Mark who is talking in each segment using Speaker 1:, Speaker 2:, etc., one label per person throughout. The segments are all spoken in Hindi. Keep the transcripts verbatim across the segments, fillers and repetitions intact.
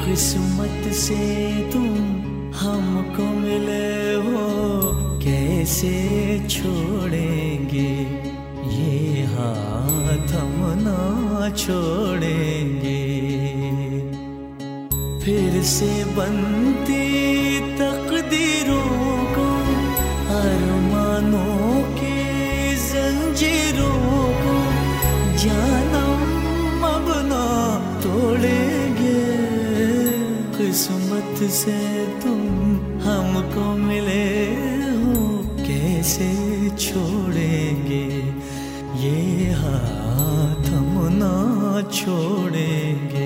Speaker 1: किस्मत से तुम हमको मिले हो, कैसे छोड़ेंगे ये हाथ हम ना छोड़ेंगे। फिर से बनती तकदीरों को, अरमानों की जंजीरों को, जानम अब ना तोड़ेंगे। किस्मत से तुम हमको मिले हो, कैसे छोड़ेंगे ये हाथ हम ना छोड़ेंगे।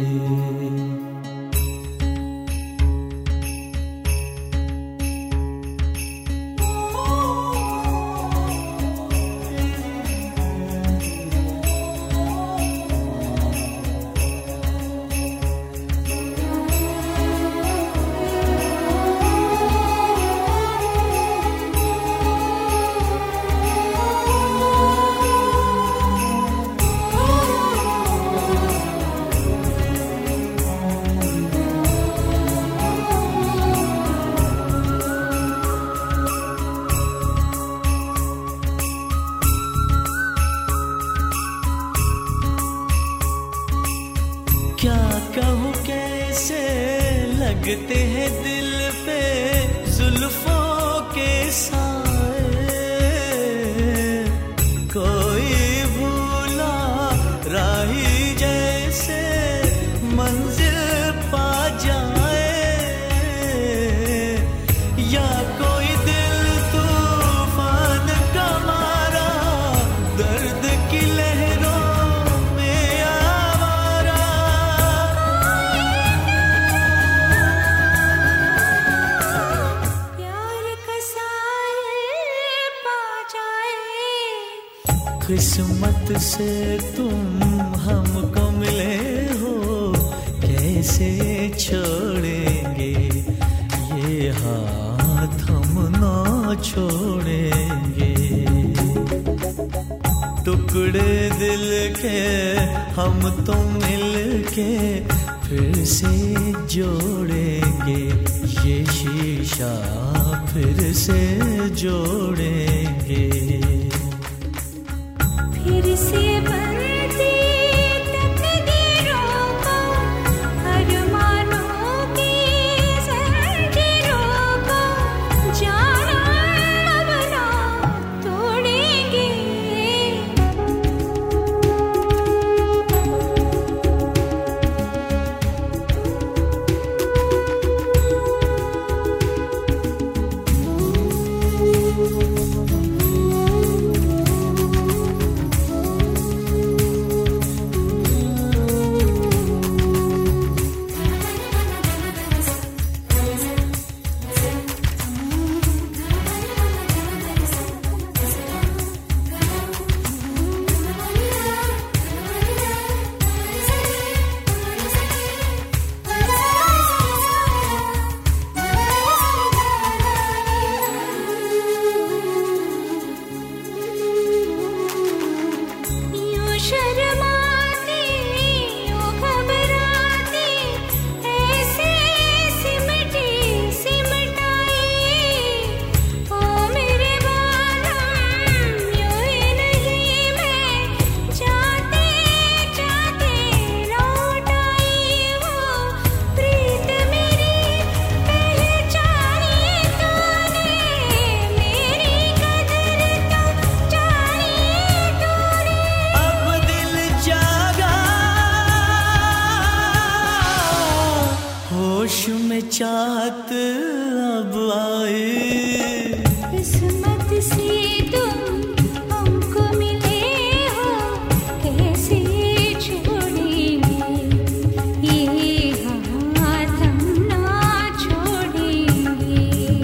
Speaker 1: क्या कहूँ कैसे लगते हैं दिल पे जुल्फों के साए, कोई भूला राही जैसे मंजिल पा जाए, या कोई दिल तूफान का मारा दर्द की लहरों किस्मत से तुम हमको मिले हो, कैसे छोड़ेंगे ये हाथ हम ना छोड़ेंगे। टुकड़े दिल के हम तुम मिल के फिर से जोड़ेंगे, ये शीशा फिर से जोड़ेंगे।
Speaker 2: फिर से बनती तकदीरों को, अरमानों की जंजीरों को, जानम अब ना तोड़ेंगे।
Speaker 1: चाहत अब आए,
Speaker 2: किस्मत से तुम हमको मिले हो, कैसे छोड़ेंगे ये हाथ हम ना छोड़ेंगे।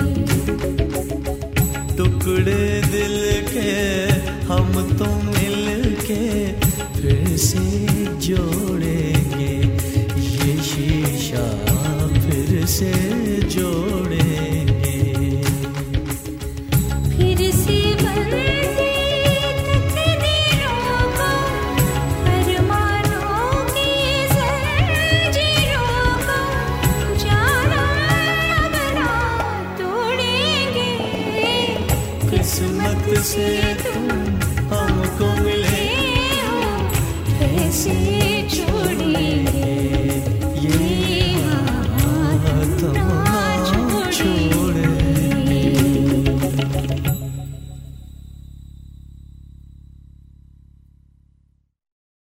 Speaker 1: टुकड़े दिल के हम तुम मिल के फिर से जोड़ेंगे, ये शीशा फिर से जोड़ेंगे।
Speaker 2: फिर से बनती तकदीरों को, अरमानों की जंजीरों को,
Speaker 1: से तुम हमको मिले हो, कैसे छोड़ेंगे।